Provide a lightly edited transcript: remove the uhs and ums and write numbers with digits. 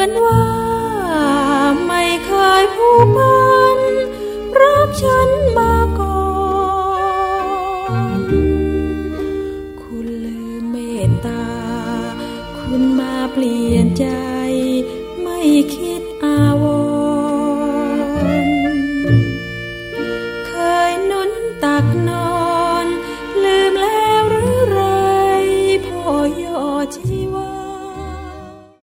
อนว่าไม่เคยผูกพันรักฉันมาก่อนคุณลืมเมตตาคุณมาเปลี่ยนใจไม่คิดอาวร